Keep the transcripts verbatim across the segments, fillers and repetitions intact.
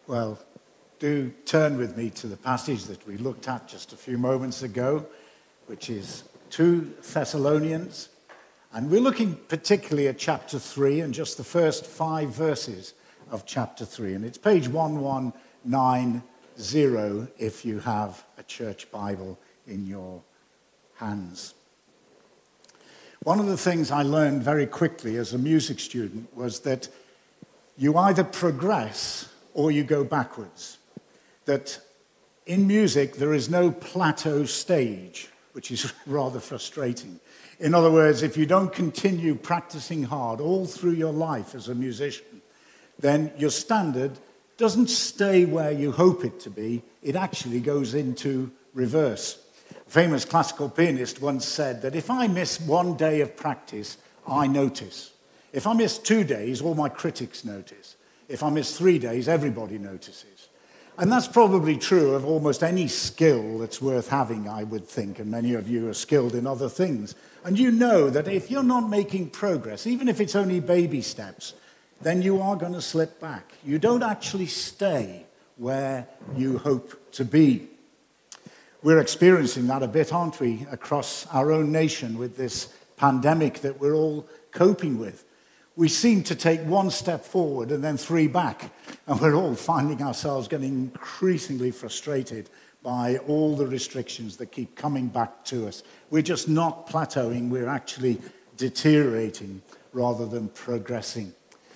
Well, do turn with me to the passage that we looked at just a few moments ago, which is two Thessalonians. And we're looking particularly at chapter three and just the first five verses of chapter three. And it's page eleven ninety if you have a church Bible in your hands. One of the things I learned very quickly as a music student was that you either progress or you go backwards. That in music there is no plateau stage, which is rather frustrating. In other words, if you don't continue practicing hard all through your life as a musician, then your standard doesn't stay where you hope it to be, it actually goes into reverse. A famous classical pianist once said that if I miss one day of practice, I notice. If I miss two days, all my critics notice. If I miss three days, everybody notices. And that's probably true of almost any skill that's worth having, I would think, and many of you are skilled in other things. And you know that if you're not making progress, even if it's only baby steps, then you are going to slip back. You don't actually stay where you hope to be. We're experiencing that a bit, aren't we, across our own nation with this pandemic that we're all coping with. We seem to take one step forward and then three back, and we're all finding ourselves getting increasingly frustrated by all the restrictions that keep coming back to us. We're just not plateauing, we're actually deteriorating rather than progressing.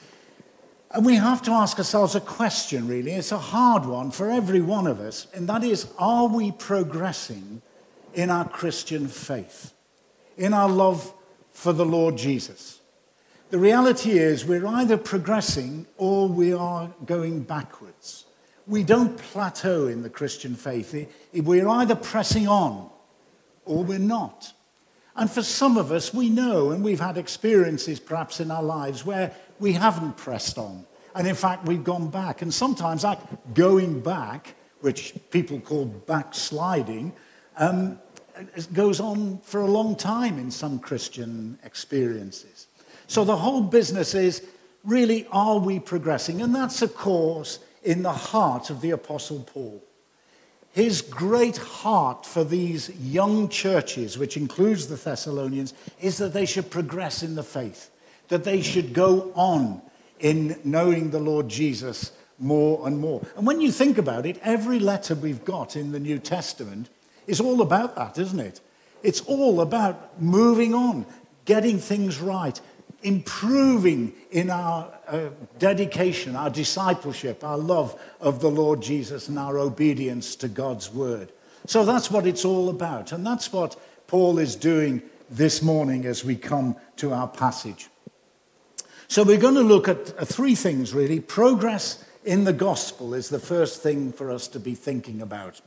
And we have to ask ourselves a question, really. It's a hard one for every one of us, and that is, are we progressing in our Christian faith, in our love for the Lord Jesus? The reality is we're either progressing or we are going backwards. We don't plateau in the Christian faith. We're either pressing on or we're not. And for some of us, we know, and we've had experiences perhaps in our lives where we haven't pressed on. And in fact, we've gone back. And sometimes that going back, which people call backsliding, um, goes on for a long time in some Christian experiences. So the whole business is, really, are we progressing? And that's, of course, in the heart of the Apostle Paul. His great heart for these young churches, which includes the Thessalonians, is that they should progress in the faith, that they should go on in knowing the Lord Jesus more and more. And when you think about it, every letter we've got in the New Testament is all about that, isn't it? It's all about moving on, getting things right, improving in our uh, dedication, our discipleship, our love of the Lord Jesus and our obedience to God's word. So that's what it's all about. And that's what Paul is doing this morning as we come to our passage. So we're going to look at uh, three things, really. Progress in the gospel is the first thing for us to be thinking about.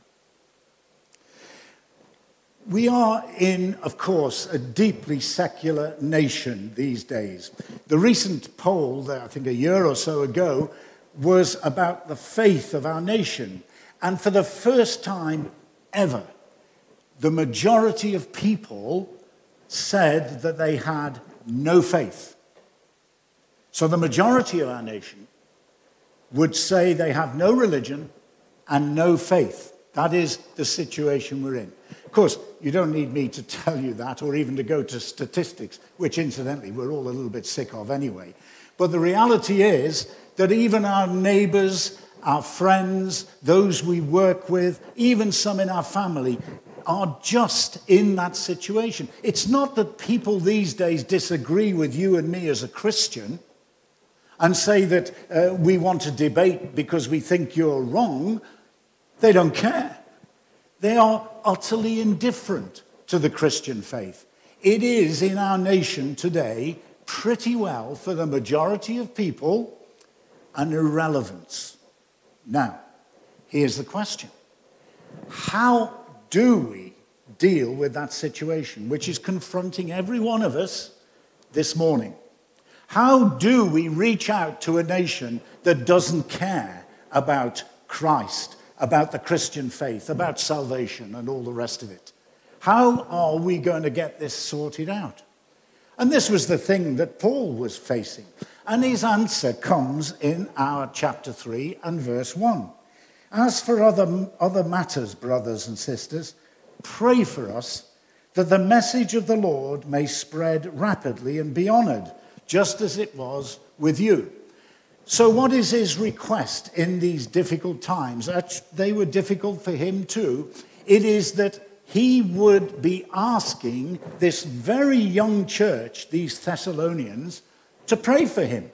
We are in, of course, a deeply secular nation these days. The recent poll, I think a year or so ago, was about the faith of our nation. And for the first time ever, the majority of people said that they had no faith. So the majority of our nation would say they have no religion and no faith. That is the situation we're in. Of course, you don't need me to tell you that or even to go to statistics, which incidentally we're all a little bit sick of anyway. But the reality is that even our neighbors, our friends, those we work with, even some in our family, are just in that situation. It's not that people these days disagree with you and me as a Christian and say that uh, we want to debate because we think you're wrong. They don't care. They are utterly indifferent to the Christian faith. It is in our nation today pretty well, for the majority of people, an irrelevance. Now, here's the question. How do we deal with that situation, which is confronting every one of us this morning? How do we reach out to a nation that doesn't care about Christ, about the Christian faith, about salvation and all the rest of it? How are we going to get this sorted out? And this was the thing that Paul was facing. And his answer comes in our chapter three and verse one. As for other, other matters, brothers and sisters, pray for us that the message of the Lord may spread rapidly and be honored, just as it was with you. So what is his request in these difficult times? They were difficult for him too. It is that he would be asking this very young church, these Thessalonians, to pray for him.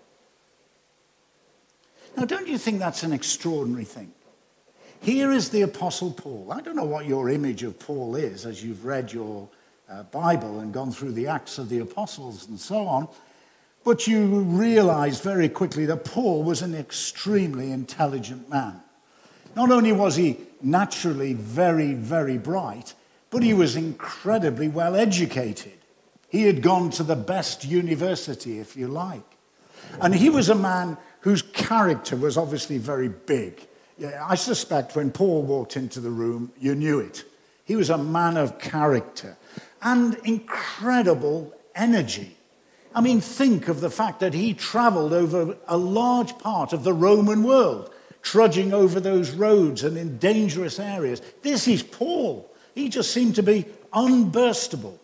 Now, don't you think that's an extraordinary thing? Here is the Apostle Paul. I don't know what your image of Paul is as you've read your uh, Bible and gone through the Acts of the Apostles and so on, but you realize very quickly that Paul was an extremely intelligent man. Not only was he naturally very, very bright, but he was incredibly well educated. He had gone to the best university, if you like. And he was a man whose character was obviously very big. I suspect when Paul walked into the room, you knew it. He was a man of character and incredible energy. I mean, think of the fact that he traveled over a large part of the Roman world, trudging over those roads and in dangerous areas. This is Paul. He just seemed to be unburstable.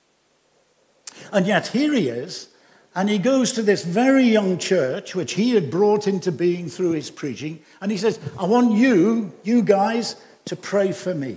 And yet here he is, and he goes to this very young church, which he had brought into being through his preaching, and he says, I want you, you guys, to pray for me.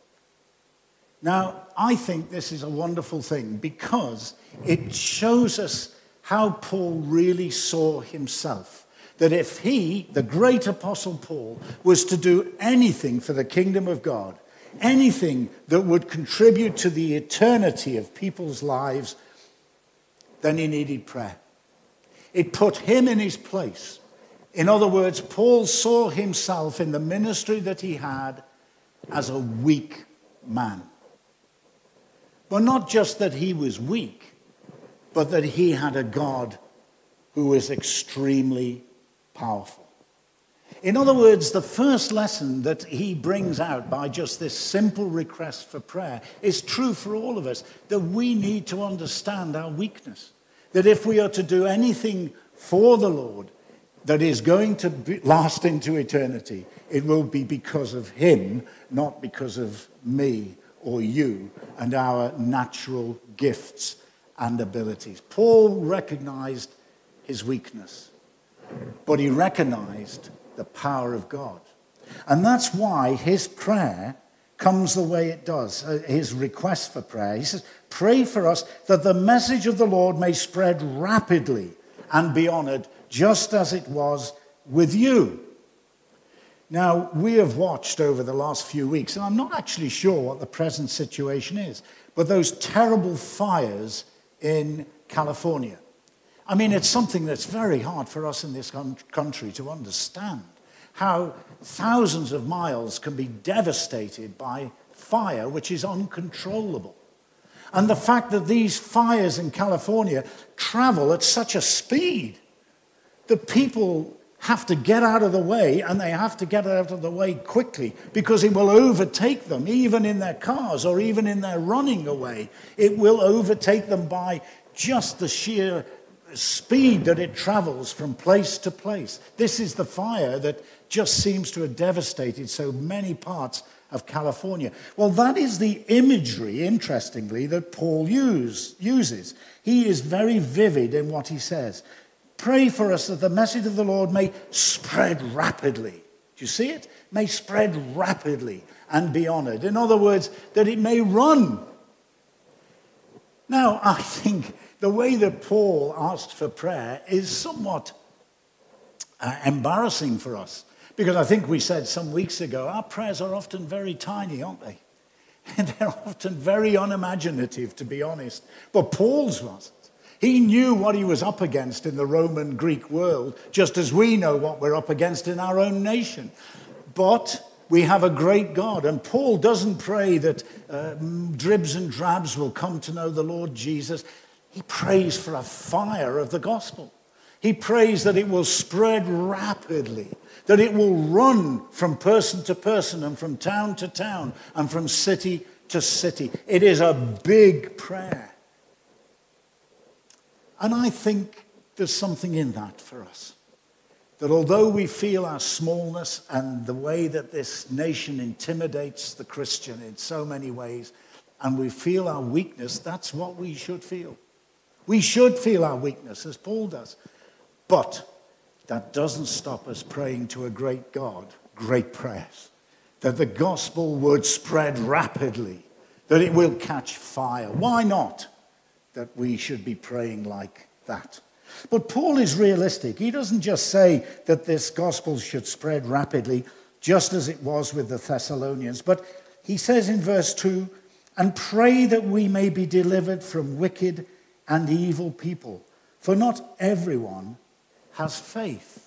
Now, I think this is a wonderful thing because it shows us how Paul really saw himself. That if he, the great Apostle Paul, was to do anything for the kingdom of God, anything that would contribute to the eternity of people's lives, then he needed prayer. It put him in his place. In other words, Paul saw himself in the ministry that he had as a weak man. But not just that he was weak, but that he had a God who was extremely powerful. In other words, the first lesson that he brings out by just this simple request for prayer is true for all of us, that we need to understand our weakness. That if we are to do anything for the Lord that is going to be, last into eternity, it will be because of him, not because of me or you and our natural gifts and abilities. Paul recognized his weakness, but he recognized the power of God. And that's why his prayer comes the way it does, his request for prayer. He says, pray for us that the message of the Lord may spread rapidly and be honored, just as it was with you. Now, we have watched over the last few weeks, and I'm not actually sure what the present situation is, but those terrible fires in California. I mean, it's something that's very hard for us in this country to understand, how thousands of miles can be devastated by fire which is uncontrollable. And the fact that these fires in California travel at such a speed that people have to get out of the way, and they have to get out of the way quickly because it will overtake them, even in their cars or even in their running away. It will overtake them by just the sheer speed that it travels from place to place. This is the fire that just seems to have devastated so many parts of California. Well, that is the imagery, interestingly, that Paul use, uses. He is very vivid in what he says. Pray for us that the message of the Lord may spread rapidly. Do you see it? May spread rapidly and be honored. In other words, that it may run. Now, I think the way that Paul asked for prayer is somewhat uh, embarrassing for us. Because I think we said some weeks ago, our prayers are often very tiny, aren't they? And they're often very unimaginative, to be honest. But Paul's wasn't. He knew what he was up against in the Roman Greek world, just as we know what we're up against in our own nation. But we have a great God, and Paul doesn't pray that uh, dribs and drabs will come to know the Lord Jesus. He prays for a fire of the gospel. He prays that it will spread rapidly, that it will run from person to person and from town to town and from city to city. It is a big prayer. And I think there's something in that for us. That although we feel our smallness and the way that this nation intimidates the Christian in so many ways, and we feel our weakness, that's what we should feel. We should feel our weakness, as Paul does. But that doesn't stop us praying to a great God, great prayers. That the gospel would spread rapidly, that it will catch fire. Why not that we should be praying like that? But Paul is realistic. He doesn't just say that this gospel should spread rapidly, just as it was with the Thessalonians, but he says in verse two, and pray that we may be delivered from wicked and evil people, for not everyone has faith.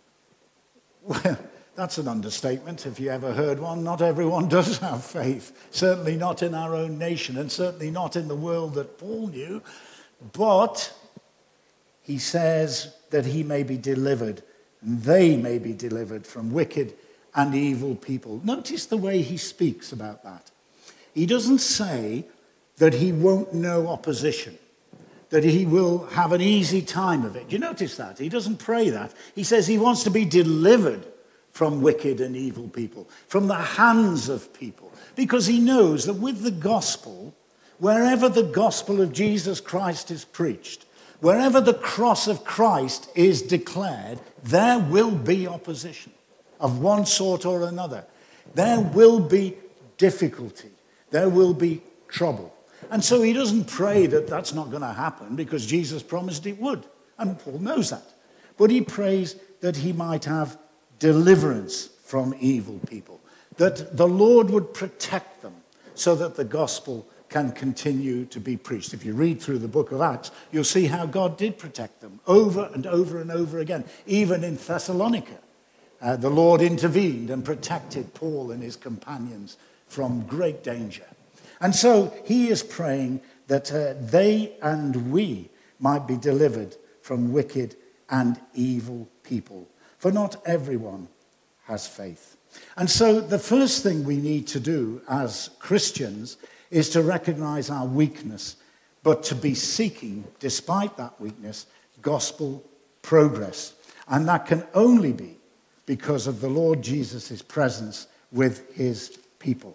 Well, that's an understatement, if you ever heard one. Not everyone does have faith. Certainly not in our own nation, and certainly not in the world that Paul knew. But he says that he may be delivered, and they may be delivered from wicked and evil people. Notice the way he speaks about that. He doesn't say that he won't know opposition, that he will have an easy time of it. Do you notice that? He doesn't pray that. He says he wants to be delivered from wicked and evil people, from the hands of people, because he knows that with the gospel, wherever the gospel of Jesus Christ is preached, wherever the cross of Christ is declared, there will be opposition of one sort or another. There will be difficulty. There will be trouble. And so he doesn't pray that that's not going to happen because Jesus promised it would. And Paul knows that. But he prays that he might have deliverance from evil people, that the Lord would protect them so that the gospel can continue to be preached. If you read through the book of Acts, you'll see how God did protect them over and over and over again. Even in Thessalonica, uh, the Lord intervened and protected Paul and his companions from great danger. And so he is praying that uh, they and we might be delivered from wicked and evil people. For not everyone has faith. And so the first thing we need to do as Christians is to recognize our weakness, but to be seeking, despite that weakness, gospel progress. And that can only be because of the Lord Jesus' presence with his people.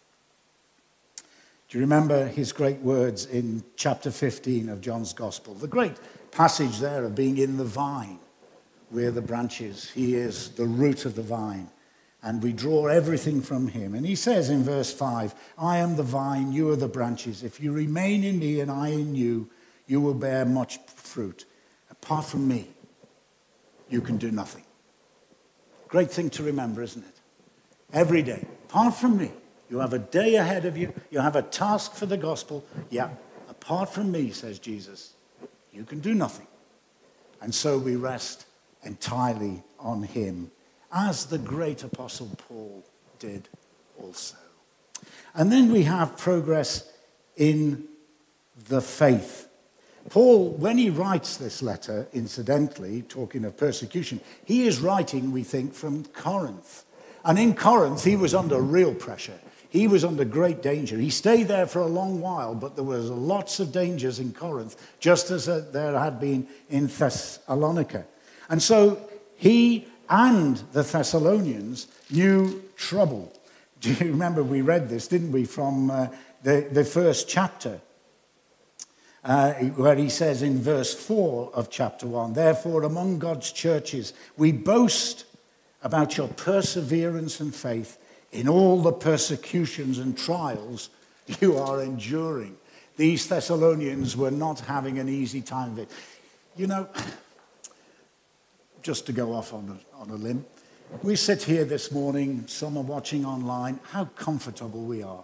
Do you remember his great words in chapter fifteen of John's Gospel? The great passage there of being in the vine. We're the branches. He is the root of the vine. And we draw everything from him. And he says in verse five, I am the vine, you are the branches. If you remain in me and I in you, you will bear much fruit. Apart from me, you can do nothing. Great thing to remember, isn't it? Every day. Apart from me, you have a day ahead of you. You have a task for the gospel. Yeah, apart from me, says Jesus, you can do nothing. And so we rest entirely on him, as the great apostle Paul did also. And then we have progress in the faith. Paul, when he writes this letter, incidentally, talking of persecution, he is writing, we think, from Corinth. And in Corinth, he was under real pressure. He was under great danger. He stayed there for a long while, but there was lots of dangers in Corinth, just as there had been in Thessalonica. And so he and the Thessalonians knew trouble. Do you remember we read this, didn't we, from uh, the, the first chapter, uh, where he says in verse four of chapter one, therefore among God's churches we boast about your perseverance and faith in all the persecutions and trials you are enduring. These Thessalonians were not having an easy time of it. You know, just to go off on a, on a limb, we sit here this morning, some are watching online, how comfortable we are.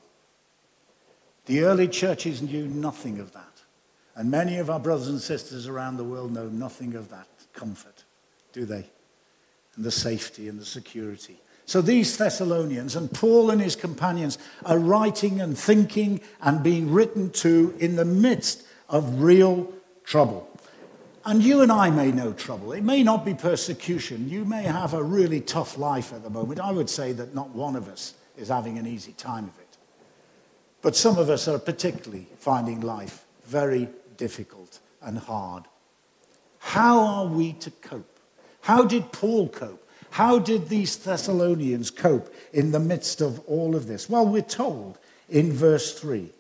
The early churches knew nothing of that. And many of our brothers and sisters around the world know nothing of that comfort, do they? And the safety and the security. So these Thessalonians, and Paul and his companions, are writing and thinking and being written to in the midst of real trouble. And you and I may know trouble. It may not be persecution. You may have a really tough life at the moment. I would say that not one of us is having an easy time of it. But some of us are particularly finding life very difficult and hard. How are we to cope? How did Paul cope? How did these Thessalonians cope in the midst of all of this? Well, we're told in verse three.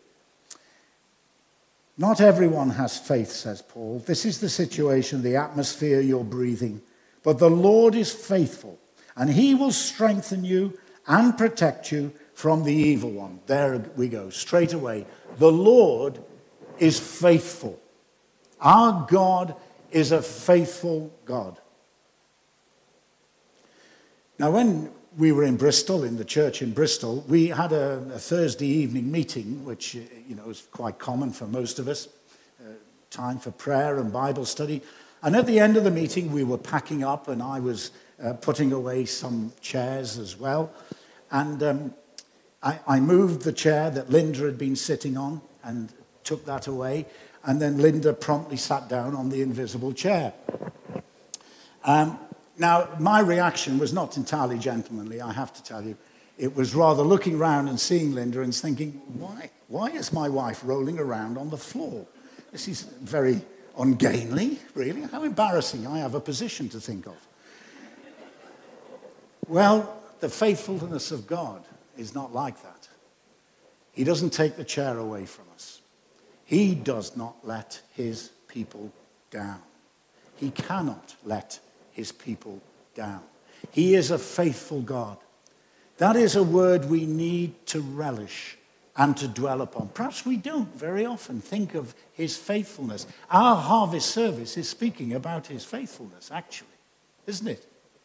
Not everyone has faith, says Paul. This is the situation, the atmosphere you're breathing. But the Lord is faithful, and he will strengthen you and protect you from the evil one. There we go, straight away. The Lord is faithful. Our God is a faithful God. Now, when we were in Bristol, in the church in Bristol, we had a, a Thursday evening meeting, which, you know, is quite common for most of us, uh, time for prayer and Bible study. And at the end of the meeting, we were packing up, and I was uh, putting away some chairs as well. And um, I, I moved the chair that Linda had been sitting on and took that away. And then Linda promptly sat down on the invisible chair. Um, now, my reaction was not entirely gentlemanly, I have to tell you. It was rather looking around and seeing Linda and thinking, why, why is my wife rolling around on the floor? This is very ungainly, really. How embarrassing. I have a position to think of. Well, the faithfulness of God is not like that. He doesn't take the chair away from us. He does not let his people down. He cannot let his people down. He is a faithful God. That is a word we need to relish and to dwell upon. Perhaps we don't very often think of his faithfulness. Our harvest service is speaking about his faithfulness, actually, isn't it?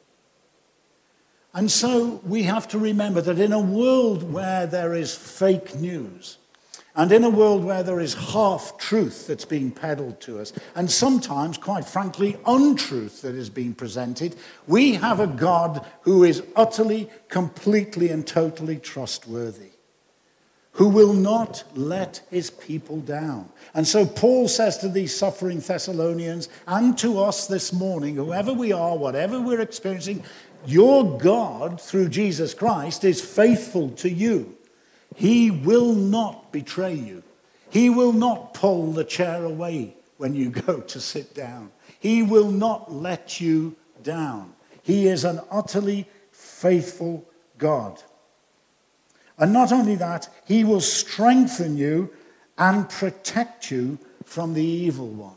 And so we have to remember that in a world where there is fake news, and in a world where there is half-truth that's being peddled to us, and sometimes, quite frankly, untruth that is being presented, we have a God who is utterly, completely, and totally trustworthy, who will not let his people down. And so Paul says to these suffering Thessalonians, and to us this morning, whoever we are, whatever we're experiencing, your God, through Jesus Christ, is faithful to you. He will not betray you. He will not pull the chair away when you go to sit down. He will not let you down. He is an utterly faithful God. And not only that, he will strengthen you and protect you from the evil one.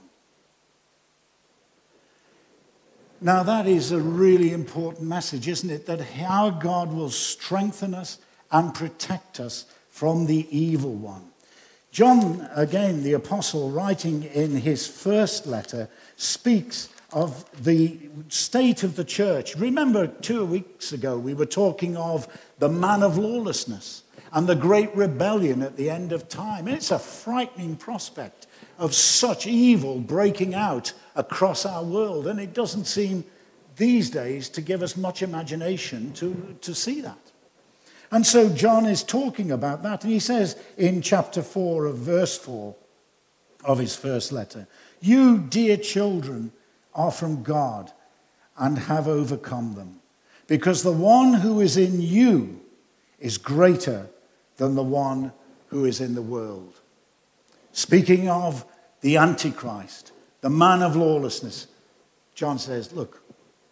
Now that is a really important message, isn't it? That our God will strengthen us and protect us from the evil one. John, again, the apostle, writing in his first letter, speaks of the state of the church. Remember, two weeks ago, we were talking of the man of lawlessness and the great rebellion at the end of time. And it's a frightening prospect of such evil breaking out across our world. And it doesn't seem these days to give us much imagination to, to see that. And so John is talking about that, and he says in chapter four of verse four of his first letter, you, dear children, are from God and have overcome them, because the one who is in you is greater than the one who is in the world. Speaking of the Antichrist, the man of lawlessness, John says, look,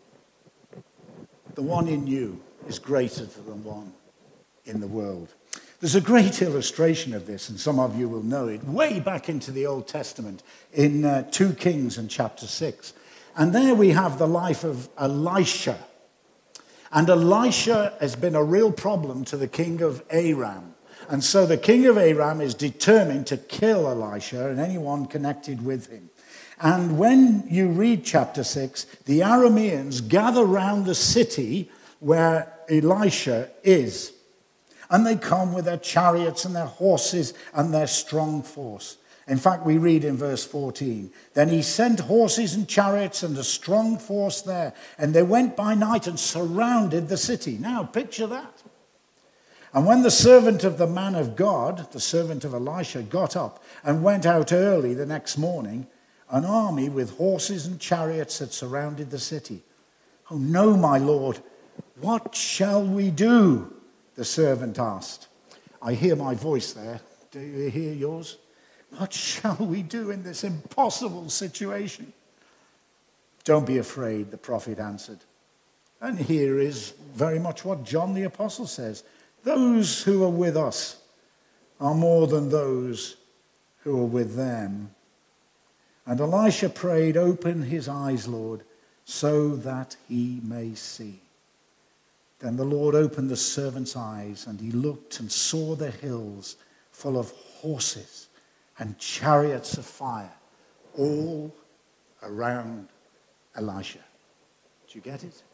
the one in you is greater than the one in the world. There's a great illustration of this, and some of you will know it, way back into the Old Testament in uh, two Kings and chapter six. And there we have the life of Elisha. And Elisha has been a real problem to the king of Aram. And so the king of Aram is determined to kill Elisha and anyone connected with him. And when you read chapter six, the Arameans gather round the city where Elisha is. And they come with their chariots and their horses and their strong force. In fact, we read in verse fourteen, then he sent horses and chariots and a strong force there, and they went by night and surrounded the city. Now, picture that. And when the servant of the man of God, the servant of Elisha, got up and went out early the next morning, an army with horses and chariots had surrounded the city. Oh, no, my lord, what shall we do? The servant asked. I hear my voice there. Do you hear yours? What shall we do in this impossible situation? "Don't be afraid," the prophet answered. And here is very much what John the Apostle says. Those who are with us are more than those who are with them. And Elisha prayed, "Open his eyes, Lord, so that he may see." Then the Lord opened the servant's eyes, and he looked and saw the hills full of horses and chariots of fire, all around Elisha. Do you get it?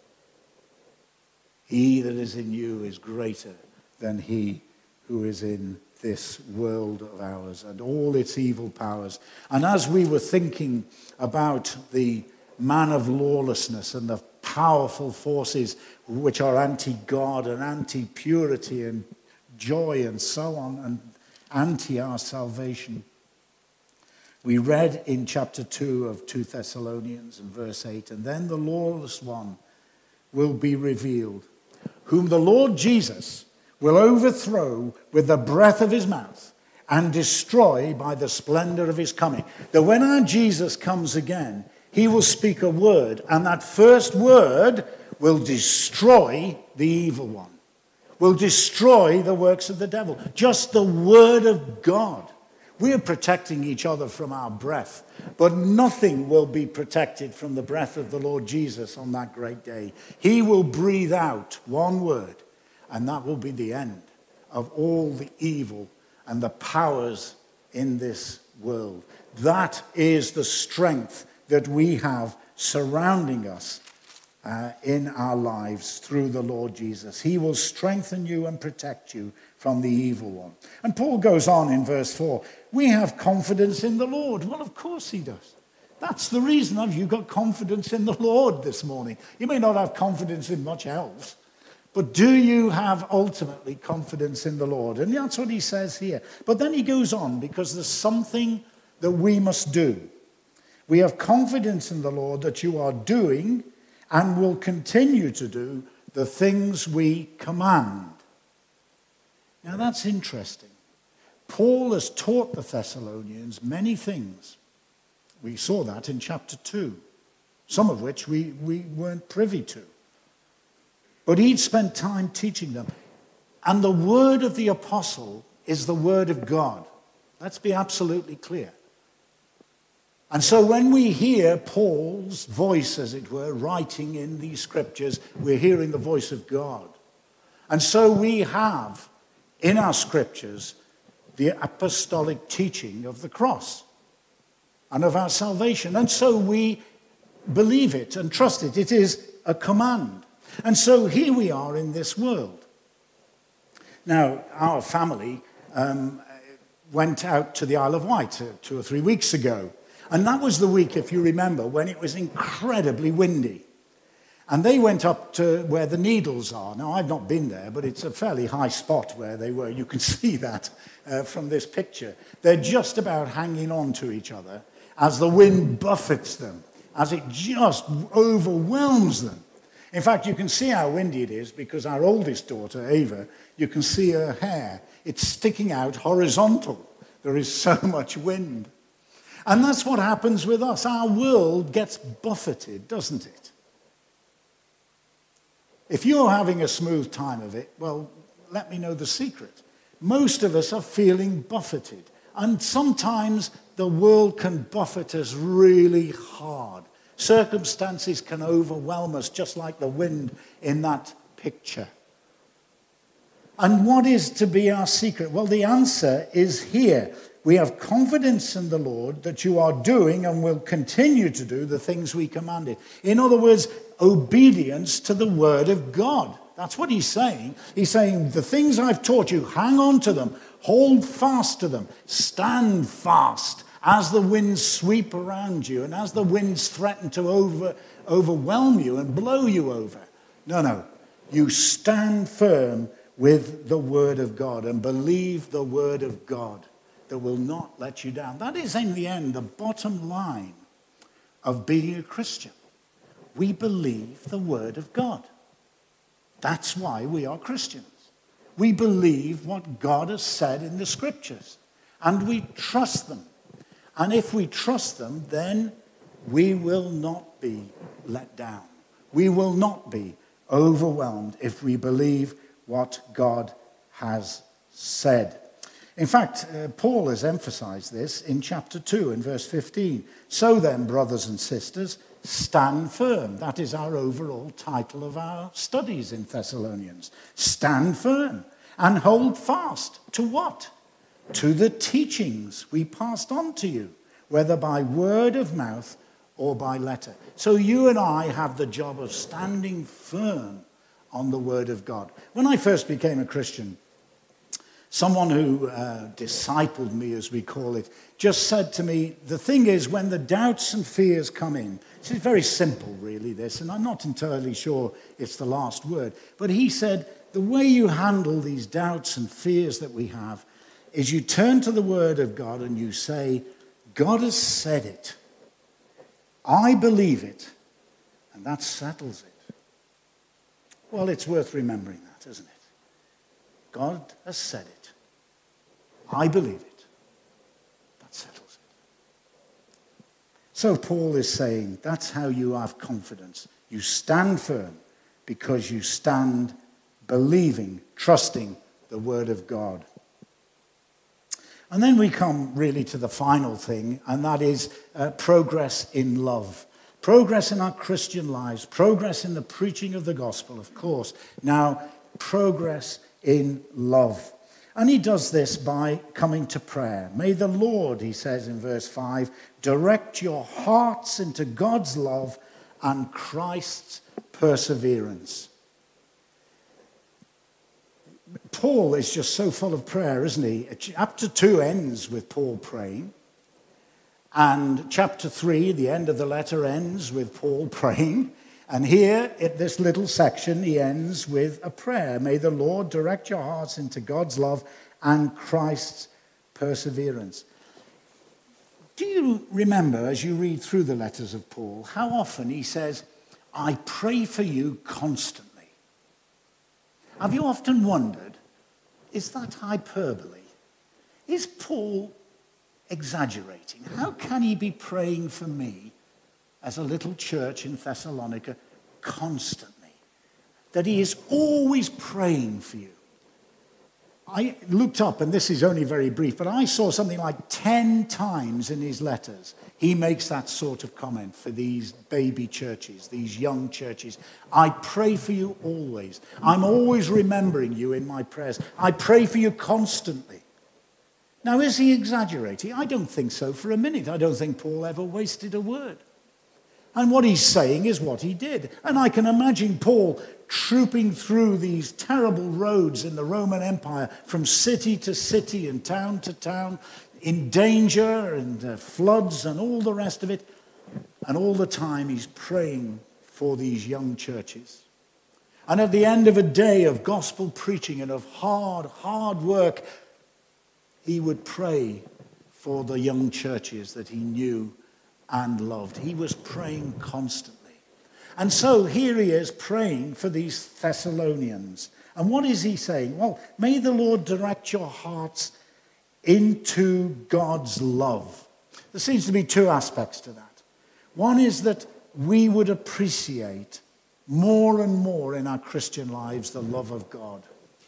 He that is in you is greater than he who is in this world of ours and all its evil powers. And as we were thinking about the man of lawlessness and the powerful forces which are anti-God and anti-purity and joy and so on, and anti our salvation, we read in chapter two of Second Thessalonians and verse eight, "And then the lawless one will be revealed, whom the Lord Jesus will overthrow with the breath of his mouth and destroy by the splendor of his coming." That when our Jesus comes again, he will speak a word, and that first word will destroy the evil one, will destroy the works of the devil. Just the word of God. We are protecting each other from our breath, but nothing will be protected from the breath of the Lord Jesus on that great day. He will breathe out one word, and that will be the end of all the evil and the powers in this world. That is the strength that we have surrounding us uh, in our lives through the Lord Jesus. He will strengthen you and protect you from the evil one. And Paul goes on in verse four, "We have confidence in the Lord." Well, of course he does. That's the reason have you got confidence in the Lord this morning. You may not have confidence in much else, but do you have ultimately confidence in the Lord? And that's what he says here. But then he goes on, because there's something that we must do. "We have confidence in the Lord that you are doing and will continue to do the things we command." Now that's interesting. Paul has taught the Thessalonians many things. We saw that in chapter two, some of which we, we weren't privy to. But he'd spent time teaching them. And the word of the apostle is the word of God. Let's be absolutely clear. And so when we hear Paul's voice, as it were, writing in these scriptures, we're hearing the voice of God. And so we have in our scriptures the apostolic teaching of the cross and of our salvation. And so we believe it and trust it. It is a command. And so here we are in this world. Now, our family um, went out to the Isle of Wight uh, two or three weeks ago. And that was the week, if you remember, when it was incredibly windy. And they went up to where the Needles are. Now, I've not been there, but it's a fairly high spot where they were. You can see that uh, from this picture. They're just about hanging on to each other as the wind buffets them, as it just overwhelms them. In fact, you can see how windy it is because our oldest daughter, Ava, you can see her hair. It's sticking out horizontal. There is so much wind. And that's what happens with us. Our world gets buffeted, doesn't it? If you're having a smooth time of it, well, let me know the secret. Most of us are feeling buffeted. And sometimes the world can buffet us really hard. Circumstances can overwhelm us, just like the wind in that picture. And what is to be our secret? Well, the answer is here. We have confidence in the Lord that you are doing and will continue to do the things we commanded. In other words, obedience to the word of God. That's what he's saying. He's saying, the things I've taught you, hang on to them, hold fast to them, stand fast as the winds sweep around you and as the winds threaten to over, overwhelm you and blow you over. No, no. You stand firm with the word of God and believe the word of God that will not let you down. That is, in the end, the bottom line of being a Christian. We believe the word of God. That's why we are Christians. We believe what God has said in the scriptures, and we trust them. And if we trust them, then we will not be let down. We will not be overwhelmed if we believe what God has said. In fact, uh, Paul has emphasized this in chapter two in verse fifteen. So then, brothers and sisters, stand firm. That is our overall title of our studies in Thessalonians. Stand firm and hold fast to what? To the teachings we passed on to you, whether by word of mouth or by letter. So you and I have the job of standing firm on the word of God. When I first became a Christian, someone who uh, discipled me, as we call it, just said to me, the thing is, when the doubts and fears come in, it's very simple, really, this, and I'm not entirely sure it's the last word, but he said, the way you handle these doubts and fears that we have is you turn to the word of God and you say, God has said it. I believe it. And that settles it. Well, it's worth remembering that, isn't it? God has said it. I believe it. That settles it. So Paul is saying that's how you have confidence. You stand firm because you stand believing, trusting the word of God. And then we come really to the final thing, and that is uh, progress in love. Progress in our Christian lives, progress in the preaching of the gospel, of course. Now, progress in love. And he does this by coming to prayer. May the Lord, he says in verse five, direct your hearts into God's love and Christ's perseverance. Paul is just so full of prayer, isn't he? Chapter two ends with Paul praying. And chapter three, the end of the letter, ends with Paul praying. And here, at this little section, he ends with a prayer. May the Lord direct your hearts into God's love and Christ's perseverance. Do you remember, as you read through the letters of Paul, how often he says, I pray for you constantly? Have you often wondered, is that hyperbole? Is Paul exaggerating? How can he be praying for me as a little church in Thessalonica constantly? That he is always praying for you. I looked up, and this is only very brief, but I saw something like ten times in his letters he makes that sort of comment for these baby churches, these young churches. I pray for you always. I'm always remembering you in my prayers. I pray for you constantly. Now, is he exaggerating? I don't think so for a minute. I don't think Paul ever wasted a word. And what he's saying is what he did. And I can imagine Paul trooping through these terrible roads in the Roman Empire from city to city and town to town, in danger and uh, floods and all the rest of it. And all the time he's praying for these young churches. And at the end of a day of gospel preaching and of hard, hard work, he would pray for the young churches that he knew and loved. He was praying constantly. And so here he is praying for these Thessalonians. And what is he saying? Well, may the Lord direct your hearts into God's love. There seems to be two aspects to that. One is that we would appreciate more and more in our Christian lives the love of God.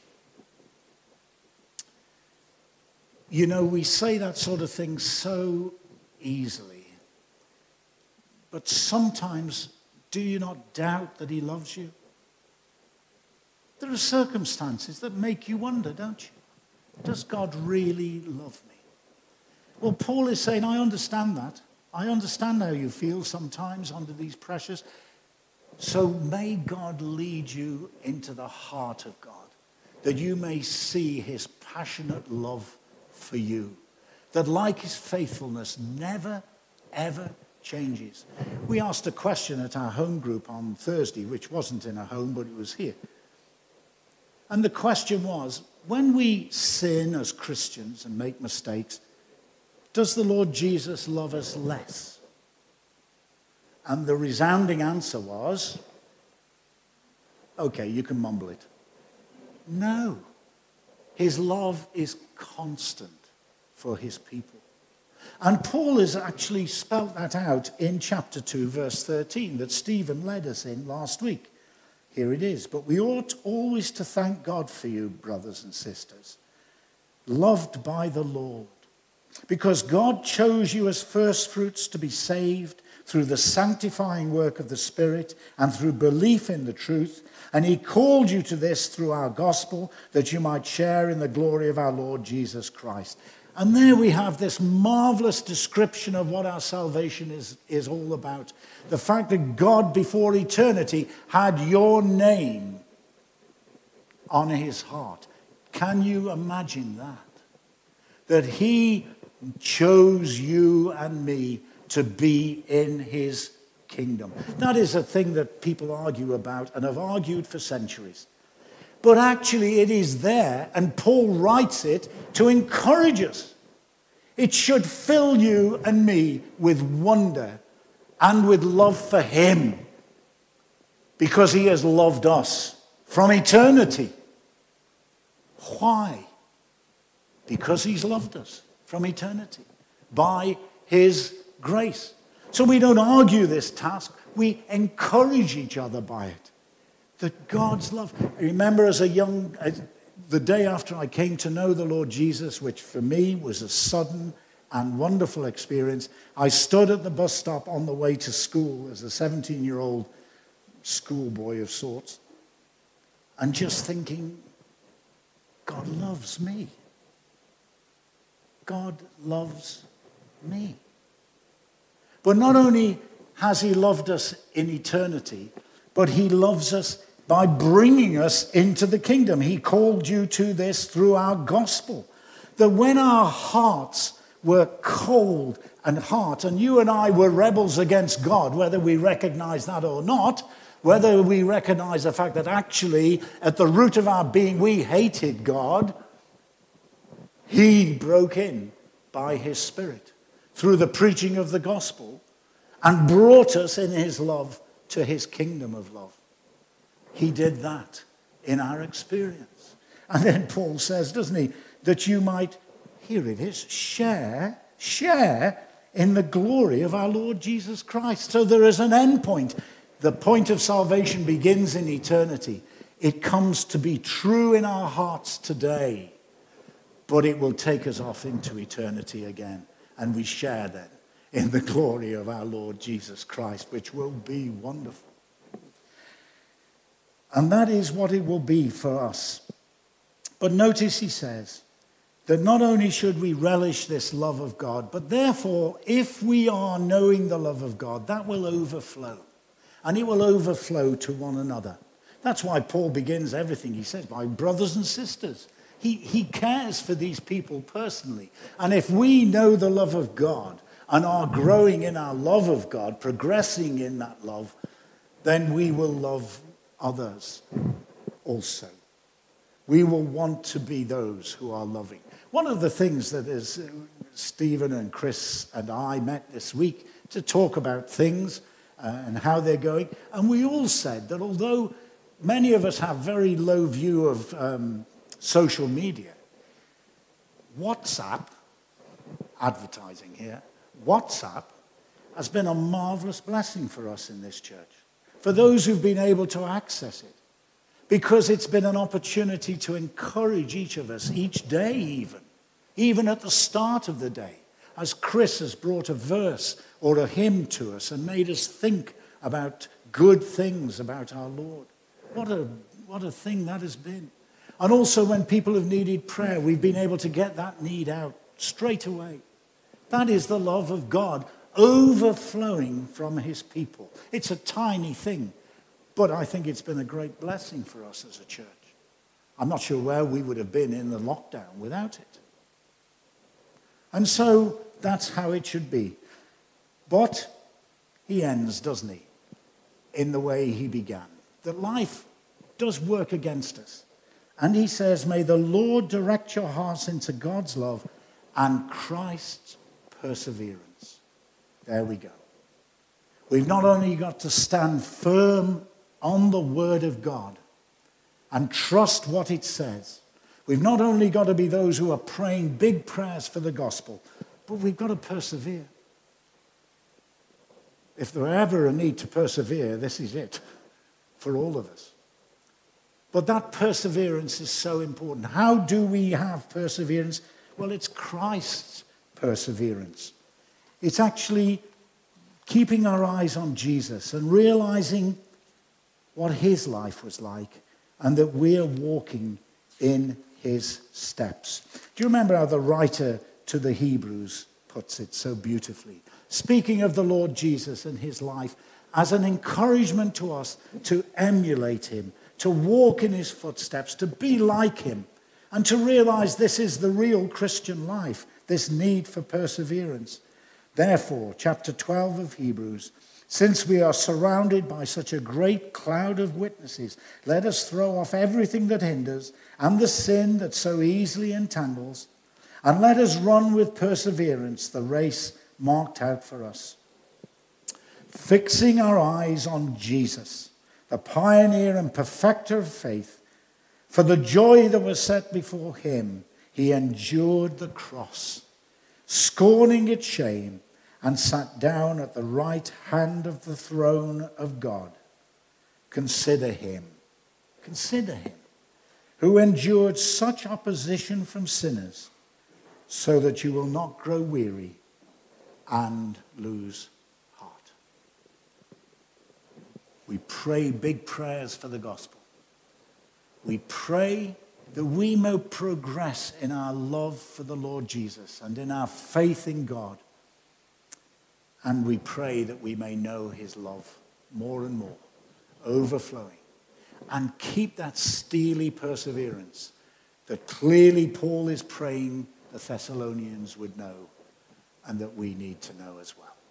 You know, we say that sort of thing so easily. But sometimes, do you not doubt that he loves you? There are circumstances that make you wonder, don't you? Does God really love me? Well, Paul is saying, I understand that. I understand how you feel sometimes under these pressures. So may God lead you into the heart of God, that you may see his passionate love for you, that like his faithfulness never, ever changes. We asked a question at our home group on Thursday, which wasn't in a home, but it was here. And the question was, when we sin as Christians and make mistakes, does the Lord Jesus love us less? And the resounding answer was, okay, you can mumble it. No. His love is constant for his people. And Paul has actually spelt that out in chapter two, verse thirteen, that Stephen led us in last week. Here it is. But we ought always to thank God for you, brothers and sisters, loved by the Lord, because God chose you as firstfruits to be saved through the sanctifying work of the Spirit and through belief in the truth. And he called you to this through our gospel, that you might share in the glory of our Lord Jesus Christ. And there we have this marvelous description of what our salvation is, is all about. The fact that God, before eternity, had your name on his heart. Can you imagine that? That he chose you and me to be in his kingdom. That is a thing that people argue about and have argued for centuries. But actually it is there, and Paul writes it to encourage us. It should fill you and me with wonder and with love for him, because he has loved us from eternity. Why? Because he's loved us from eternity by his grace. So we don't argue this task, we encourage each other by it. That God's love. I remember as a young, the day after I came to know the Lord Jesus, which for me was a sudden and wonderful experience, I stood at the bus stop on the way to school as a seventeen-year-old schoolboy of sorts, and just thinking, God loves me. God loves me. But not only has he loved us in eternity, but he loves us by bringing us into the kingdom. He called you to this through our gospel. That when our hearts were cold and hard, and you and I were rebels against God, whether we recognize that or not, whether we recognize the fact that actually at the root of our being we hated God, he broke in by his Spirit through the preaching of the gospel and brought us in his love to his kingdom of love. He did that in our experience. And then Paul says, doesn't he, that you might, here it is, share, share in the glory of our Lord Jesus Christ. So there is an end point. The point of salvation begins in eternity. It comes to be true in our hearts today, but it will take us off into eternity again. And we share then in the glory of our Lord Jesus Christ, which will be wonderful. And that is what it will be for us. But notice he says that not only should we relish this love of God, but therefore, if we are knowing the love of God, that will overflow. And it will overflow to one another. That's why Paul begins everything he says by brothers and sisters. He, he cares for these people personally. And if we know the love of God and are growing in our love of God, progressing in that love, then we will love others also. We will want to be those who are loving. One of the things that is uh, Stephen and Chris and I met this week to talk about things uh, and how they're going, and we all said that although many of us have very low view of um, social media, WhatsApp, advertising here, WhatsApp has been a marvelous blessing for us in this church, for those who've been able to access it, because it's been an opportunity to encourage each of us, each day even, even at the start of the day, as Chris has brought a verse or a hymn to us and made us think about good things about our Lord. What a, what a thing that has been. And also when people have needed prayer, we've been able to get that need out straight away. That is the love of God overflowing from his people. It's a tiny thing, but I think it's been a great blessing for us as a church. I'm not sure where we would have been in the lockdown without it. And so that's how it should be. But he ends, doesn't he, in the way he began. That life does work against us. And he says, may the Lord direct your hearts into God's love and Christ's perseverance. There we go. We've not only got to stand firm on the word of God and trust what it says. We've not only got to be those who are praying big prayers for the gospel, But we've got to persevere. If there were ever a need to persevere, this is it for all of us. But that perseverance is so important. How do we have perseverance? Well, it's Christ's perseverance. It's actually keeping our eyes on Jesus and realizing what his life was like and that we're walking in his steps. Do you remember how the writer to the Hebrews puts it so beautifully? Speaking of the Lord Jesus and his life as an encouragement to us to emulate him, to walk in his footsteps, to be like him, and to realize this is the real Christian life, this need for perseverance. Therefore, chapter twelve of Hebrews, since we are surrounded by such a great cloud of witnesses, let us throw off everything that hinders and the sin that so easily entangles, and let us run with perseverance the race marked out for us, fixing our eyes on Jesus, the pioneer and perfecter of faith. For the joy that was set before him, he endured the cross, scorning its shame, and sat down at the right hand of the throne of God. Consider him, consider him, who endured such opposition from sinners, so that you will not grow weary and lose heart. We pray big prayers for the gospel. We pray that we may progress in our love for the Lord Jesus and in our faith in God. And we pray that we may know his love more and more, overflowing, and keep that steely perseverance that clearly Paul is praying the Thessalonians would know and that we need to know as well.